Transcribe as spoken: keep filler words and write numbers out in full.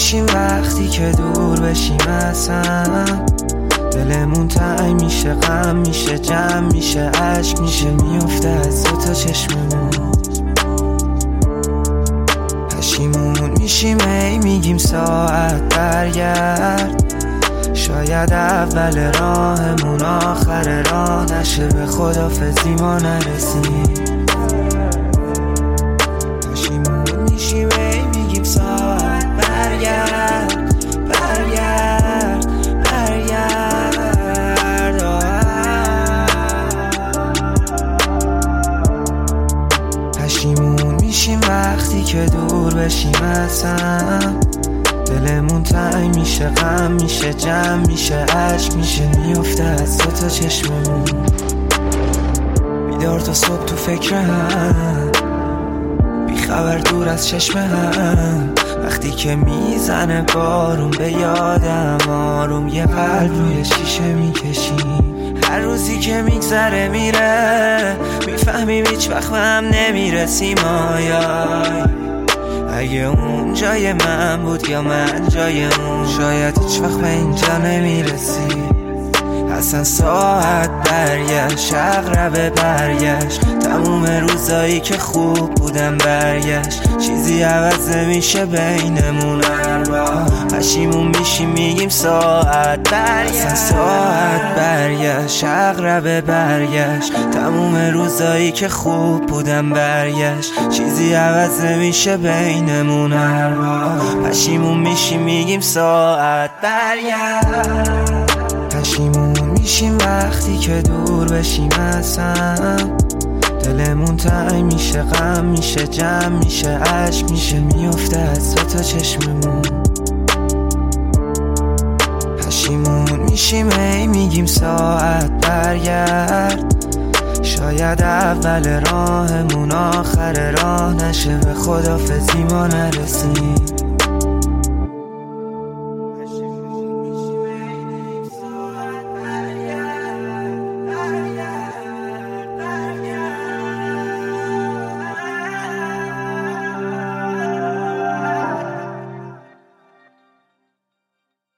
میشیم وقتی که دور بشیم اصلا. دلمون تنگ میشه، غم میشه، جمع میشه، عشق میشه، میفته از دو تا چشممون. پشیمون میشیم ای میگیم ساعت برگرد. شاید اول راهمون آخر راه نشه، به خداحافظی ما نرسیم. پشیمون میشیم ای میگیم ساعت برگرد، برگرد، برگرد. پشیمون میشیم وقتی که دور بشیم اصلا. دلمون تنگ میشه، غم میشه، جمع میشه، عشق میشه، میفته از دو تا چشممون. بیدار تا صبح تو فکر هم، بی خبر دور از چشم هم. وقتی که میزنه بارون به یادم آروم، یه قلب روی شیشه میکشیم. هر روزی که میگذره میره، میفهمیم هیچ وقت هم نمیرسیم. آیای اگه اون جای من بود یا من جای اون، شاید هیچ وقت به اینجا نمیرسی. اصلا ساعت برگشت، عقربه برگشت، تموم روزایی که خوب بودم برگشت. چیزی عوض نمیشه بینمون اربا. پشیمون میشیم میگیم ساعت برگشت. اصلا ساعت برگشت، عقربه برگشت، تموم روزایی که خوب بودم برگشت. چیزی عوض نمیشه بینمون اربا. پشیمون میشیم میگیم ساعت برگشت. پشیمون میشیم وقتی که دور بشیم اصلا. دلمون تنگ میشه، غم میشه، جمع میشه، عشق میشه، میفته از دو تا چشممون. پشیمون میشیم ای میگیم ساعت برگرد. شاید اول راهمون آخر راه نشه، به خداحافظی ما نرسیم.